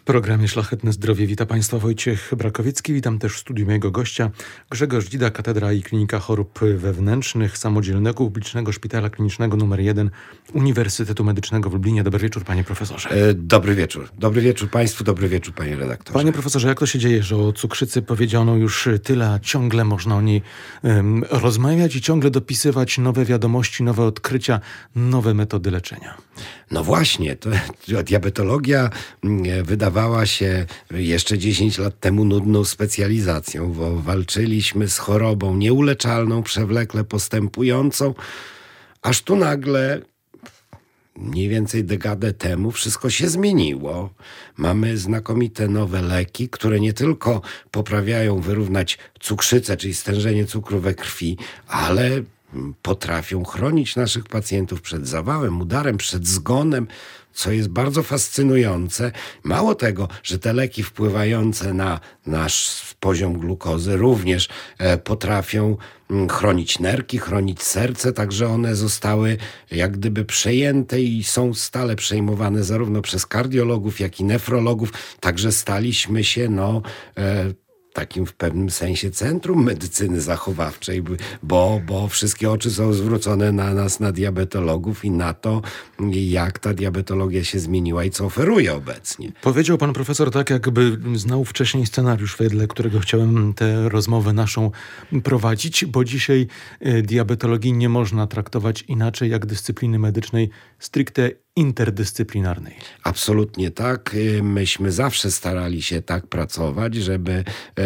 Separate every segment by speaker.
Speaker 1: programie Szlachetne Zdrowie wita Państwa Wojciech Brakowiecki. Witam też w studiu mojego gościa Grzegorz Dzida, Katedra i Klinika Chorób Wewnętrznych Samodzielnego Publicznego Szpitala Klinicznego nr 1 Uniwersytetu Medycznego w Lublinie. Dobry wieczór, panie profesorze.
Speaker 2: Dobry wieczór. Dobry wieczór państwu, dobry wieczór panie redaktorze.
Speaker 1: Panie profesorze, jak to się dzieje, że o cukrzycy powiedziano już tyle, a ciągle można o niej rozmawiać i ciągle dopisywać nowe wiadomości, nowe odkrycia, nowe metody leczenia?
Speaker 2: No właśnie, to diabetologia wydawała się jeszcze 10 lat temu nudną specjalizacją, bo walczyliśmy z chorobą nieuleczalną, przewlekle postępującą, aż tu nagle mniej więcej dekadę temu wszystko się zmieniło. Mamy znakomite nowe leki, które nie tylko poprawiają wyrównać cukrzycę, czyli stężenie cukru we krwi, ale potrafią chronić naszych pacjentów przed zawałem, udarem, przed zgonem, co jest bardzo fascynujące. Mało tego, że te leki wpływające na nasz poziom glukozy również potrafią chronić nerki, chronić serce, także one zostały jak gdyby przejęte i są stale przejmowane zarówno przez kardiologów, jak i nefrologów. Także staliśmy się takim w pewnym sensie centrum medycyny zachowawczej, bo wszystkie oczy są zwrócone na nas, na diabetologów i na to, jak ta diabetologia się zmieniła i co oferuje obecnie.
Speaker 1: Powiedział pan profesor tak, jakby znał wcześniej scenariusz, wedle którego chciałem tę rozmowę naszą prowadzić, bo dzisiaj diabetologii nie można traktować inaczej jak dyscypliny medycznej stricte interdyscyplinarnej.
Speaker 2: Absolutnie tak. Myśmy zawsze starali się tak pracować, żeby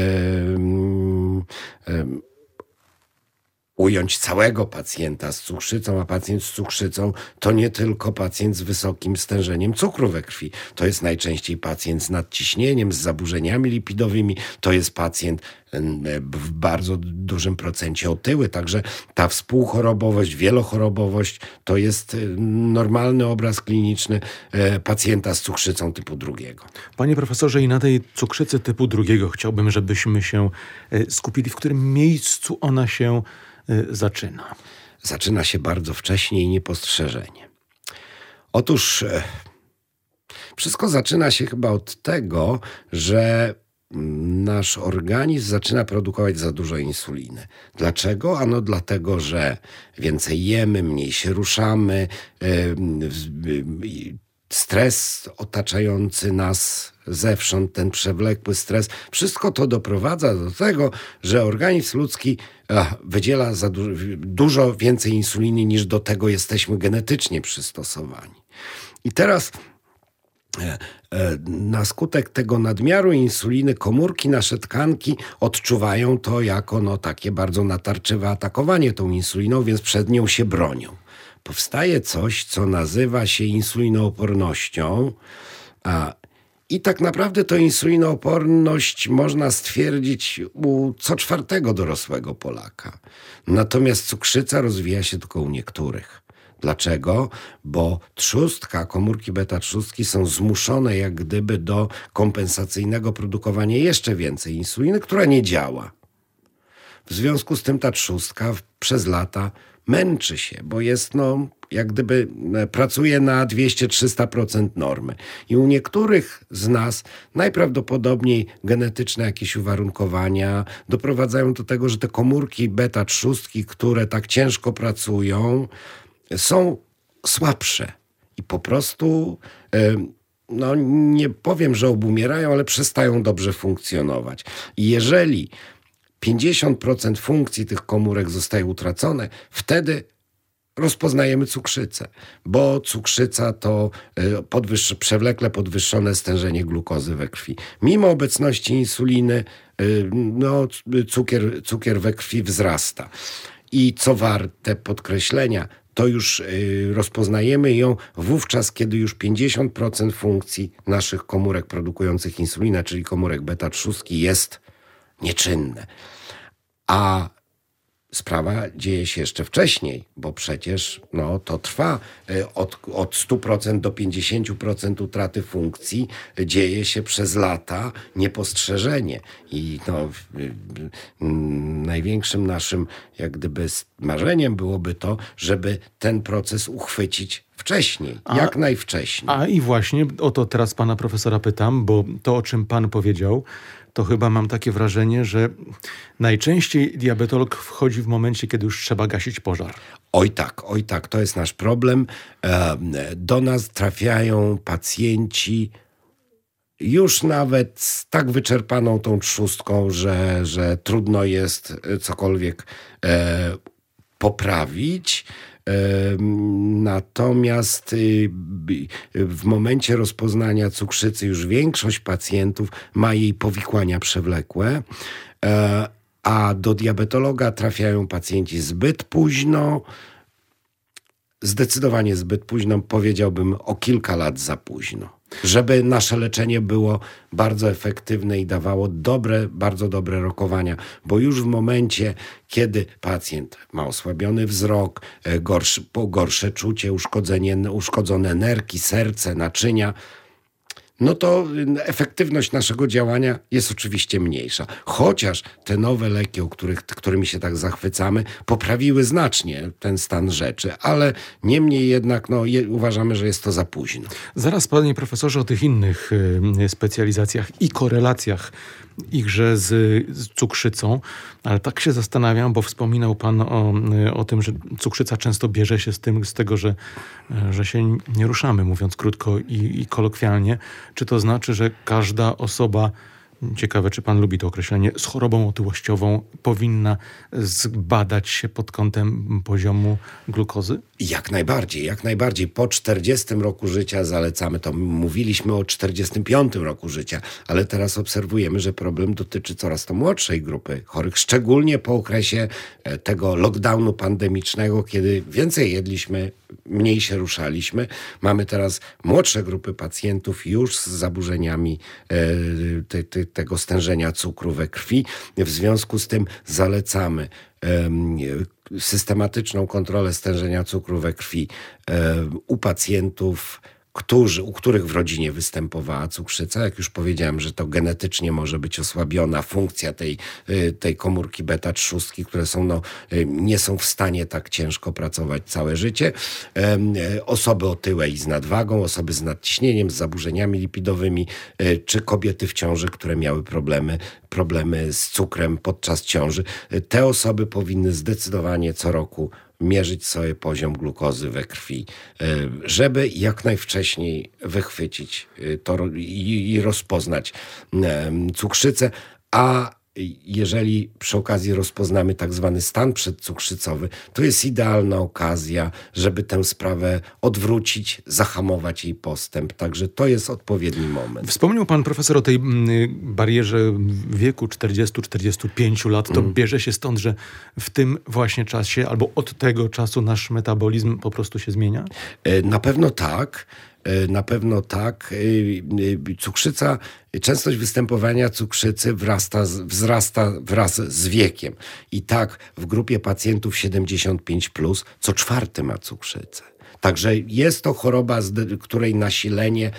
Speaker 2: ująć całego pacjenta z cukrzycą, a pacjent z cukrzycą to nie tylko pacjent z wysokim stężeniem cukru we krwi. To jest najczęściej pacjent z nadciśnieniem, z zaburzeniami lipidowymi. To jest pacjent w bardzo dużym procencie otyły. Także ta współchorobowość, wielochorobowość to jest normalny obraz kliniczny pacjenta z cukrzycą typu 2.
Speaker 1: Panie profesorze, i na tej cukrzycy typu 2 chciałbym, żebyśmy się skupili. W którym miejscu ona się zaczyna?
Speaker 2: Zaczyna się bardzo wcześnie i niepostrzeżenie. Otóż wszystko zaczyna się chyba od tego, że nasz organizm zaczyna produkować za dużo insuliny. Dlaczego? Ano dlatego, że więcej jemy, mniej się ruszamy, stres otaczający nas zewsząd, ten przewlekły stres, wszystko to doprowadza do tego, że organizm ludzki wydziela za dużo więcej insuliny, niż do tego jesteśmy genetycznie przystosowani. I teraz na skutek tego nadmiaru insuliny komórki, nasze tkanki odczuwają to jako takie bardzo natarczywe atakowanie tą insuliną, więc przed nią się bronią. Powstaje coś, co nazywa się insulinoopornością, i tak naprawdę to insulinooporność można stwierdzić u co 4. dorosłego Polaka. Natomiast cukrzyca rozwija się tylko u niektórych. Dlaczego? Bo komórki beta-trzustki są zmuszone jak gdyby do kompensacyjnego produkowania jeszcze więcej insuliny, która nie działa. W związku z tym ta trzustka przez lata męczy się, bo jest jak gdyby pracuje na 200-300% normy. I u niektórych z nas najprawdopodobniej genetyczne jakieś uwarunkowania doprowadzają do tego, że te komórki beta-trzustki, które tak ciężko pracują, są słabsze i po prostu nie powiem, że obumierają, ale przestają dobrze funkcjonować. I jeżeli 50% funkcji tych komórek zostaje utracone, wtedy rozpoznajemy cukrzycę, bo cukrzyca to przewlekle podwyższone stężenie glukozy we krwi. Mimo obecności insuliny cukier we krwi wzrasta. I co warte podkreślenia, to już rozpoznajemy ją wówczas, kiedy już 50% funkcji naszych komórek produkujących insulinę, czyli komórek beta-trzustki, jest nieczynne. A sprawa dzieje się jeszcze wcześniej, bo przecież to trwa od 100% do 50% utraty funkcji, dzieje się przez lata niepostrzeżenie. I największym naszym jak gdyby marzeniem byłoby to, żeby ten proces uchwycić Wcześniej, jak najwcześniej.
Speaker 1: A i właśnie o to teraz pana profesora pytam, bo to, o czym pan powiedział, to chyba mam takie wrażenie, że najczęściej diabetolog wchodzi w momencie, kiedy już trzeba gasić pożar.
Speaker 2: Oj tak, to jest nasz problem. Do nas trafiają pacjenci już nawet z tak wyczerpaną tą trzustką, że trudno jest cokolwiek poprawić. Natomiast w momencie rozpoznania cukrzycy już większość pacjentów ma jej powikłania przewlekłe, a do diabetologa trafiają pacjenci zbyt późno, zdecydowanie zbyt późno, powiedziałbym o kilka lat za późno. Żeby nasze leczenie było bardzo efektywne i dawało bardzo dobre rokowania, bo już w momencie, kiedy pacjent ma osłabiony wzrok, gorsze czucie, uszkodzone nerki, serce, naczynia, no to efektywność naszego działania jest oczywiście mniejsza. Chociaż te nowe leki, którymi się tak zachwycamy, poprawiły znacznie ten stan rzeczy, ale niemniej jednak uważamy, że jest to za późno.
Speaker 1: Zaraz, panie profesorze, o tych innych specjalizacjach i korelacjach ichże z cukrzycą, ale tak się zastanawiam, bo wspominał pan o tym, że cukrzyca często bierze się z tego, że się nie ruszamy, mówiąc krótko i kolokwialnie. Czy to znaczy, że każda osoba, ciekawe, czy pan lubi to określenie, z chorobą otyłościową powinna zbadać się pod kątem poziomu glukozy?
Speaker 2: Jak najbardziej. Po 40 roku życia zalecamy to. Mówiliśmy o 45 roku życia, ale teraz obserwujemy, że problem dotyczy coraz to młodszej grupy chorych, szczególnie po okresie tego lockdownu pandemicznego, kiedy więcej jedliśmy, mniej się ruszaliśmy. Mamy teraz młodsze grupy pacjentów już z zaburzeniami tego stężenia cukru we krwi. W związku z tym zalecamy systematyczną kontrolę stężenia cukru we krwi u pacjentów, u których w rodzinie występowała cukrzyca. Jak już powiedziałem, że to genetycznie może być osłabiona funkcja tej komórki beta-trzustki, które nie są w stanie tak ciężko pracować całe życie. Osoby otyłe i z nadwagą, osoby z nadciśnieniem, z zaburzeniami lipidowymi, czy kobiety w ciąży, które miały problemy z cukrem podczas ciąży. Te osoby powinny zdecydowanie co roku mierzyć sobie poziom glukozy we krwi, żeby jak najwcześniej wychwycić to i rozpoznać cukrzycę, a jeżeli przy okazji rozpoznamy tak zwany stan przedcukrzycowy, to jest idealna okazja, żeby tę sprawę odwrócić, zahamować jej postęp. Także to jest odpowiedni moment.
Speaker 1: Wspomniał pan profesor o tej barierze wieku 40-45 lat. To bierze się stąd, że w tym właśnie czasie albo od tego czasu nasz metabolizm po prostu się zmienia?
Speaker 2: Na pewno tak. Cukrzyca, częstość występowania cukrzycy wzrasta wraz z wiekiem. I tak w grupie pacjentów 75+, co czwarty ma cukrzycę. Także jest to choroba, której nasilenie,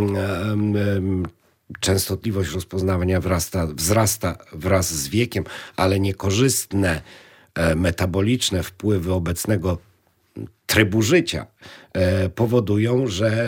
Speaker 2: częstotliwość rozpoznawania wzrasta wraz z wiekiem, ale niekorzystne metaboliczne wpływy obecnego trybu życia powodują,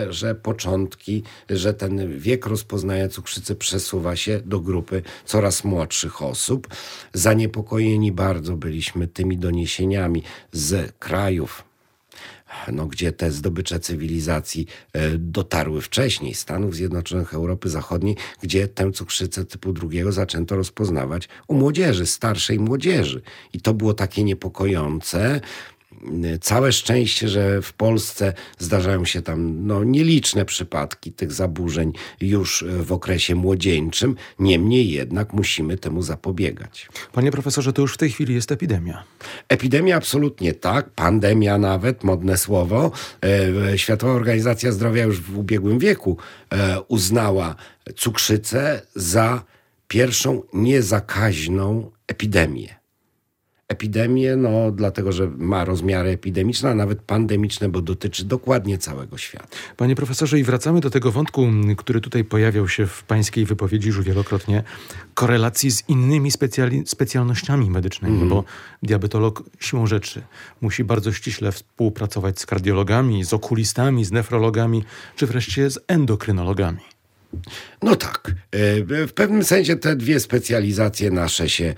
Speaker 2: że ten wiek rozpoznania cukrzycy przesuwa się do grupy coraz młodszych osób. Zaniepokojeni bardzo byliśmy tymi doniesieniami z krajów, gdzie te zdobycze cywilizacji dotarły wcześniej, Stanów Zjednoczonych, Europy Zachodniej, gdzie tę cukrzycę typu 2 zaczęto rozpoznawać u młodzieży, starszej młodzieży. I to było takie niepokojące. Całe szczęście, że w Polsce zdarzają się tam nieliczne przypadki tych zaburzeń już w okresie młodzieńczym. Niemniej jednak musimy temu zapobiegać.
Speaker 1: Panie profesorze, to już w tej chwili jest epidemia.
Speaker 2: Epidemia absolutnie tak, pandemia nawet, modne słowo. Światowa Organizacja Zdrowia już w ubiegłym wieku uznała cukrzycę za pierwszą niezakaźną epidemię. epidemię, no dlatego, że ma rozmiary epidemiczne, a nawet pandemiczne, bo dotyczy dokładnie całego świata.
Speaker 1: Panie profesorze, i wracamy do tego wątku, który tutaj pojawiał się w pańskiej wypowiedzi już wielokrotnie, korelacji z innymi specjalnościami medycznymi, bo diabetolog siłą rzeczy musi bardzo ściśle współpracować z kardiologami, z okulistami, z nefrologami, czy wreszcie z endokrynologami.
Speaker 2: No tak. W pewnym sensie te dwie specjalizacje nasze się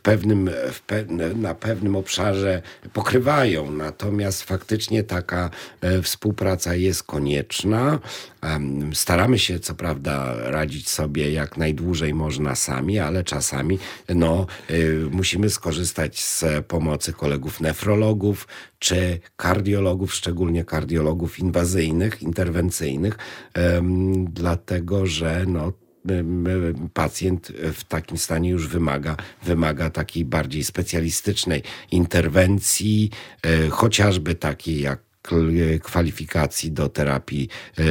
Speaker 2: na pewnym obszarze pokrywają. Natomiast faktycznie taka współpraca jest konieczna. Staramy się co prawda radzić sobie jak najdłużej można sami, ale czasami musimy skorzystać z pomocy kolegów nefrologów czy kardiologów, szczególnie kardiologów inwazyjnych, interwencyjnych, dlatego że pacjent w takim stanie już wymaga takiej bardziej specjalistycznej interwencji, chociażby takiej jak kwalifikacji do terapii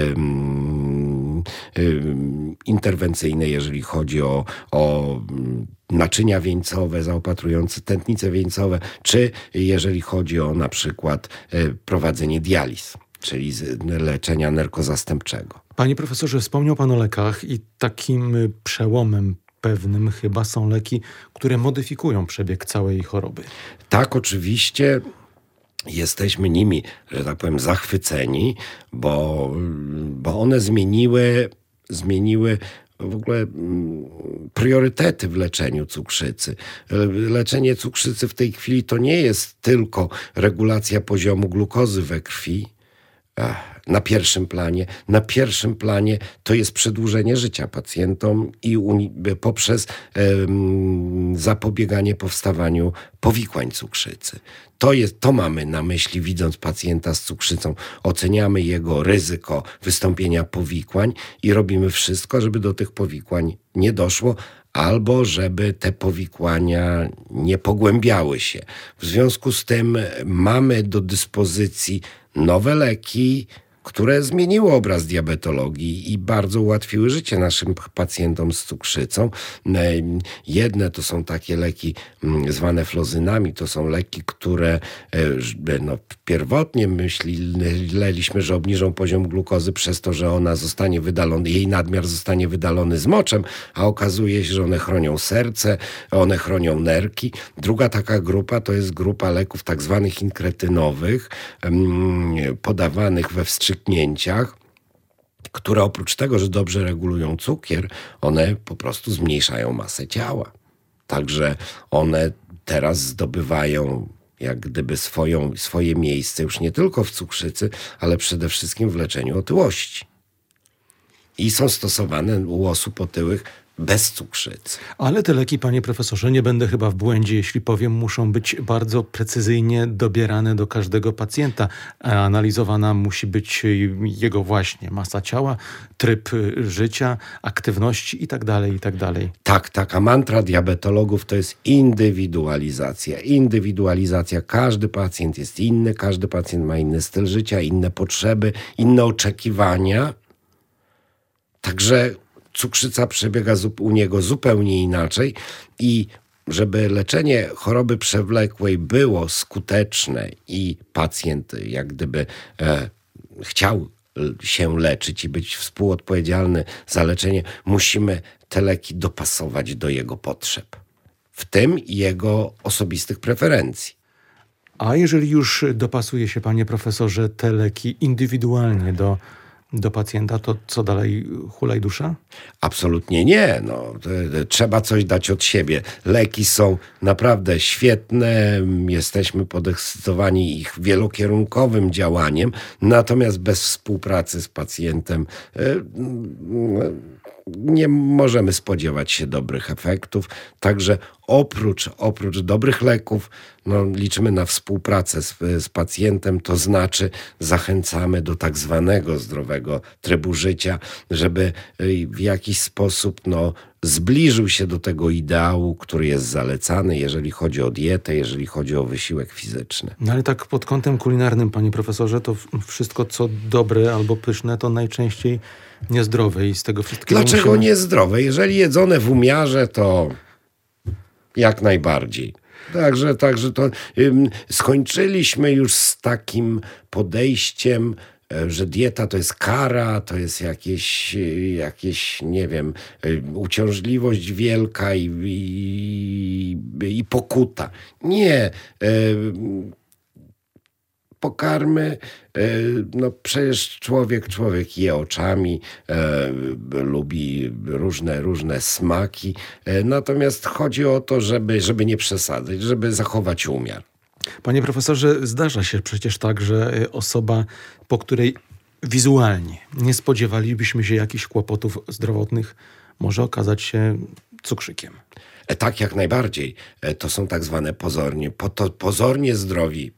Speaker 2: interwencyjnej, jeżeli chodzi o naczynia wieńcowe zaopatrujące tętnice wieńcowe, czy jeżeli chodzi o na przykład prowadzenie dializ, czyli leczenia nerkozastępczego.
Speaker 1: Panie profesorze, wspomniał pan o lekach i takim przełomem pewnym chyba są leki, które modyfikują przebieg całej choroby.
Speaker 2: Tak, oczywiście. Jesteśmy nimi, że tak powiem, zachwyceni, bo one zmieniły w ogóle priorytety w leczeniu cukrzycy. Leczenie cukrzycy w tej chwili to nie jest tylko regulacja poziomu glukozy we krwi, na pierwszym planie. Na pierwszym planie to jest przedłużenie życia pacjentom i poprzez zapobieganie powstawaniu powikłań cukrzycy. To mamy na myśli, widząc pacjenta z cukrzycą. Oceniamy jego ryzyko wystąpienia powikłań i robimy wszystko, żeby do tych powikłań nie doszło, albo żeby te powikłania nie pogłębiały się. W związku z tym mamy do dyspozycji nowe leki, które zmieniły obraz diabetologii i bardzo ułatwiły życie naszym pacjentom z cukrzycą. Jedne to są takie leki zwane flozynami, to są leki, które pierwotnie myśleliśmy, że obniżą poziom glukozy przez to, że ona zostanie wydalona, jej nadmiar zostanie wydalony z moczem, a okazuje się, że one chronią serce, one chronią nerki. Druga taka grupa to jest grupa leków tak zwanych inkretynowych, podawanych we wstrzyknięciach, które oprócz tego, że dobrze regulują cukier, one po prostu zmniejszają masę ciała. Także one teraz zdobywają jak gdyby swoje miejsce już nie tylko w cukrzycy, ale przede wszystkim w leczeniu otyłości. I są stosowane u osób otyłych bez cukrzycy.
Speaker 1: Ale te leki, panie profesorze, nie będę chyba w błędzie, jeśli powiem, muszą być bardzo precyzyjnie dobierane do każdego pacjenta. Analizowana musi być jego właśnie masa ciała, tryb życia, aktywności itd., itd.
Speaker 2: Tak, taka mantra diabetologów to jest indywidualizacja. Indywidualizacja. Każdy pacjent jest inny, każdy pacjent ma inny styl życia, inne potrzeby, inne oczekiwania. Także cukrzyca przebiega u niego zupełnie inaczej i żeby leczenie choroby przewlekłej było skuteczne i pacjent jak gdyby chciał się leczyć i być współodpowiedzialny za leczenie, musimy te leki dopasować do jego potrzeb, w tym jego osobistych preferencji.
Speaker 1: A jeżeli już dopasuje się, panie profesorze, te leki indywidualnie do pacjenta, to co dalej, hulaj dusza?
Speaker 2: Absolutnie nie. Trzeba coś dać od siebie. Leki są naprawdę świetne, jesteśmy podekscytowani ich wielokierunkowym działaniem, natomiast bez współpracy z pacjentem nie możemy spodziewać się dobrych efektów. Także oprócz dobrych leków liczymy na współpracę z pacjentem, to znaczy zachęcamy do tak zwanego zdrowego trybu życia, żeby w jakiś sposób zbliżył się do tego ideału, który jest zalecany, jeżeli chodzi o dietę, jeżeli chodzi o wysiłek fizyczny.
Speaker 1: Ale tak pod kątem kulinarnym, panie profesorze, to wszystko co dobre albo pyszne, to najczęściej niezdrowe i z tego wszystkiego
Speaker 2: Dlaczego niezdrowe? Jeżeli jedzone w umiarze, to jak najbardziej. Także to skończyliśmy już z takim podejściem, że dieta to jest kara, to jest jakieś nie wiem, uciążliwość wielka i pokuta. Nie. Pokarmy, no przecież człowiek je oczami, lubi różne smaki, natomiast chodzi o to, żeby nie przesadzać, żeby zachować umiar.
Speaker 1: Panie profesorze, zdarza się przecież tak, że osoba, po której wizualnie nie spodziewalibyśmy się jakichś kłopotów zdrowotnych, może okazać się cukrzykiem.
Speaker 2: Tak, jak najbardziej. To są tak zwane pozornie zdrowi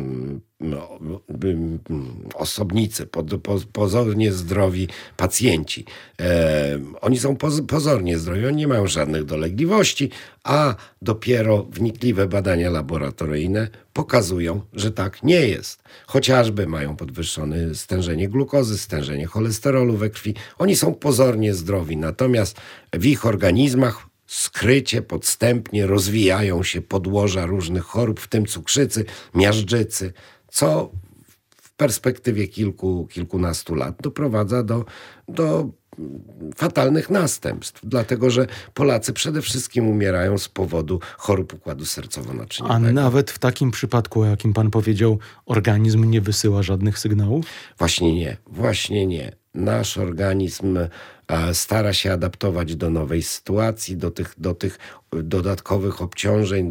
Speaker 2: osobnicy, pozornie zdrowi pacjenci. Oni są pozornie zdrowi, oni nie mają żadnych dolegliwości, a dopiero wnikliwe badania laboratoryjne pokazują, że tak nie jest. Chociażby mają podwyższone stężenie glukozy, stężenie cholesterolu we krwi. Oni są pozornie zdrowi, natomiast w ich organizmach skrycie, podstępnie rozwijają się podłoża różnych chorób, w tym cukrzycy, miażdżycy, co w perspektywie kilkunastu lat doprowadza do fatalnych następstw, dlatego że Polacy przede wszystkim umierają z powodu chorób układu sercowo-naczyniowego.
Speaker 1: A nawet w takim przypadku, o jakim pan powiedział, organizm nie wysyła żadnych sygnałów?
Speaker 2: Właśnie nie. Nasz organizm stara się adaptować do nowej sytuacji, do tych dodatkowych obciążeń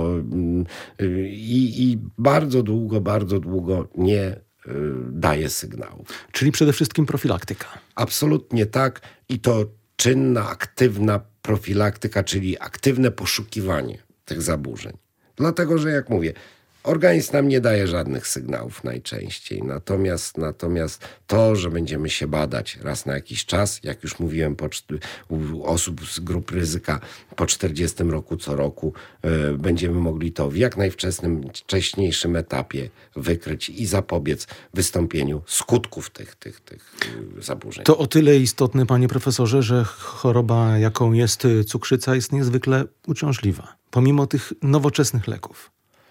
Speaker 2: i bardzo długo nie daje sygnałów.
Speaker 1: Czyli przede wszystkim profilaktyka.
Speaker 2: Absolutnie tak. I to czynna, aktywna profilaktyka, czyli aktywne poszukiwanie tych zaburzeń. Dlatego, że jak mówię, organizm nam nie daje żadnych sygnałów najczęściej. Natomiast to, że będziemy się badać raz na jakiś czas, jak już mówiłem, u osób z grup ryzyka po 40 roku co roku, będziemy mogli to w jak najwcześniejszym etapie wykryć i zapobiec wystąpieniu skutków tych zaburzeń.
Speaker 1: To o tyle istotne, panie profesorze, że choroba, jaką jest cukrzyca, jest niezwykle uciążliwa, pomimo tych nowoczesnych leków.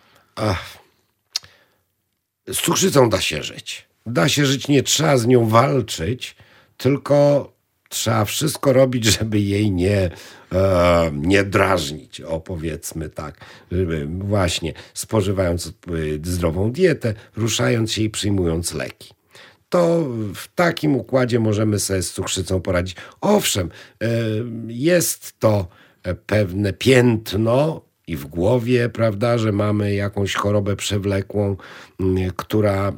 Speaker 2: Z cukrzycą da się żyć. Da się żyć, nie trzeba z nią walczyć, tylko trzeba wszystko robić, żeby jej nie drażnić, powiedzmy tak. Żeby właśnie spożywając zdrową dietę, ruszając się i przyjmując leki. To w takim układzie możemy sobie z cukrzycą poradzić. Owszem, jest to pewne piętno i w głowie, prawda, że mamy jakąś chorobę przewlekłą, która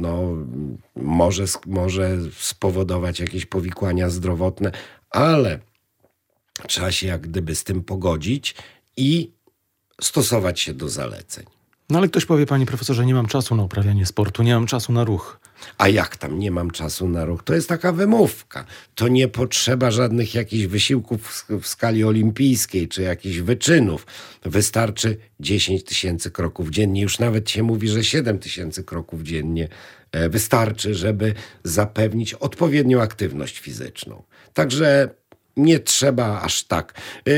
Speaker 2: może spowodować jakieś powikłania zdrowotne, ale trzeba się jak gdyby z tym pogodzić i stosować się do zaleceń.
Speaker 1: No ale ktoś powie, panie profesorze, nie mam czasu na uprawianie sportu, nie mam czasu na ruch.
Speaker 2: A jak tam nie mam czasu na ruch? To jest taka wymówka. To nie potrzeba żadnych jakichś wysiłków w skali olimpijskiej czy jakichś wyczynów. Wystarczy 10 000 kroków dziennie. Już nawet się mówi, że 7 000 kroków dziennie wystarczy, żeby zapewnić odpowiednią aktywność fizyczną. Także nie trzeba aż tak.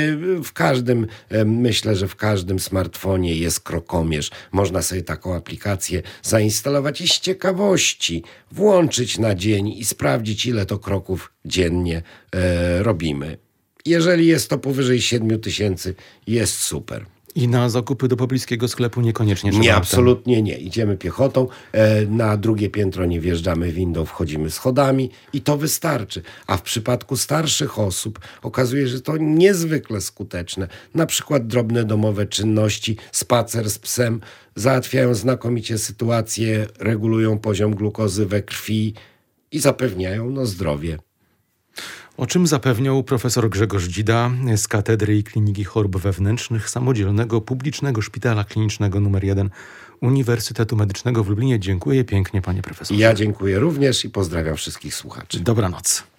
Speaker 2: Myślę, że w każdym smartfonie jest krokomierz. Można sobie taką aplikację zainstalować i z ciekawości włączyć na dzień i sprawdzić, ile to kroków dziennie robimy. Jeżeli jest to powyżej 7 000, jest super.
Speaker 1: I na zakupy do pobliskiego sklepu niekoniecznie trzeba.
Speaker 2: Nie, absolutnie nie. Idziemy piechotą, na drugie piętro nie wjeżdżamy windą, wchodzimy schodami i to wystarczy. A w przypadku starszych osób okazuje się, że to niezwykle skuteczne. Na przykład drobne domowe czynności, spacer z psem załatwiają znakomicie sytuację, regulują poziom glukozy we krwi i zapewniają zdrowie.
Speaker 1: O czym zapewniał profesor Grzegorz Dzida z Katedry i Kliniki Chorób Wewnętrznych Samodzielnego Publicznego Szpitala Klinicznego nr 1 Uniwersytetu Medycznego w Lublinie. Dziękuję pięknie, panie profesorze.
Speaker 2: Ja dziękuję również i pozdrawiam wszystkich słuchaczy.
Speaker 1: Dobranoc.